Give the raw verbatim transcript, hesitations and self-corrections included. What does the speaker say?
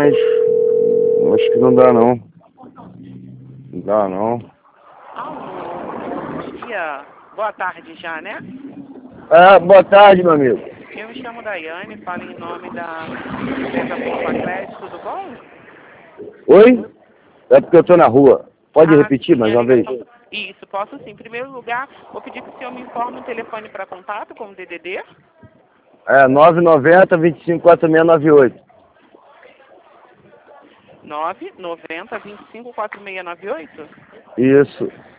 mas acho que não dá não. Não dá não. Alô, bom dia. Boa tarde já, né? Ah, boa tarde, meu amigo. Eu me chamo Daiane, falo em nome da empresa Compacred, tudo bom? Oi? É porque eu tô na rua. Pode Ah, repetir sim, mais a uma vez? ligação... Isso, posso sim. Em primeiro lugar, vou pedir que o senhor me informe o telefone para contato com o D D D. É, nove nove zero, vinte e cinco, quatro seis nove oito. nove nove zero, dois cinco, quatro seis nove oito. Isso.